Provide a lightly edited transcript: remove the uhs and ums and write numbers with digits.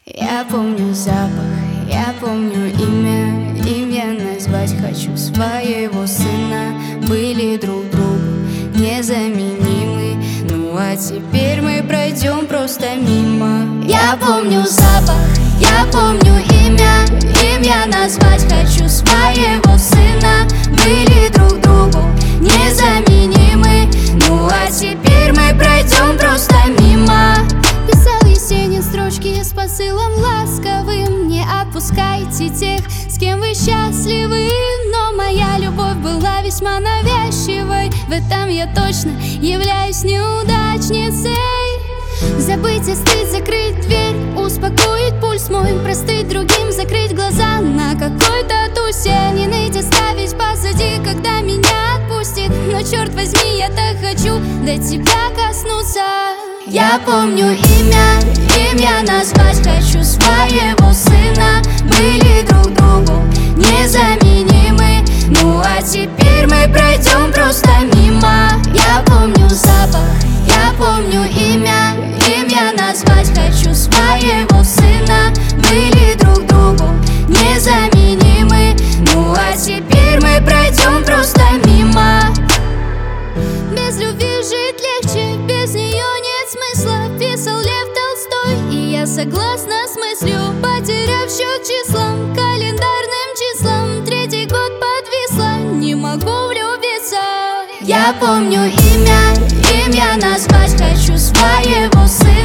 Я помню запах, я помню имя назвать хочу своего сына. Были друг другу незаменимы, ну а теперь мы пройдем просто мимо. Я помню запах, я помню имя назвать хочу своего сына. Были друг другу незаменимы, ну а теперь мы пройдем просто мимо. Писал Есенин строчки с посылом ласковым: не отпускайте тех, с кем вы счастливы. Но моя любовь была весьма навязчивой, в этом я точно являюсь неудачницей. Забыть, остыть, закрыть дверь, успокоить пульс мой, простыть другим, закрыть глаза на какой-то тусе. Не ныть, оставить позади, когда меня отпустит. Но черт возьми, я так хочу до тебя коснуться. Я помню имя назвать хочу своего сына. Были друг другу незаменимы, ну а теперь мы пройдем просто мимо. Я помню запах, я помню имя назвать хочу своего сына. Были друг другу незаменимы, ну а теперь мы пройдем просто мимо. Без любви жить легче, без нее нет смысла, писал Лев Толстой. И я согласна с мыслью, потеряв счет числам, календарным числам. Третий год подвисла, не могу влюбиться. Я помню имя назвать хочу своего сына.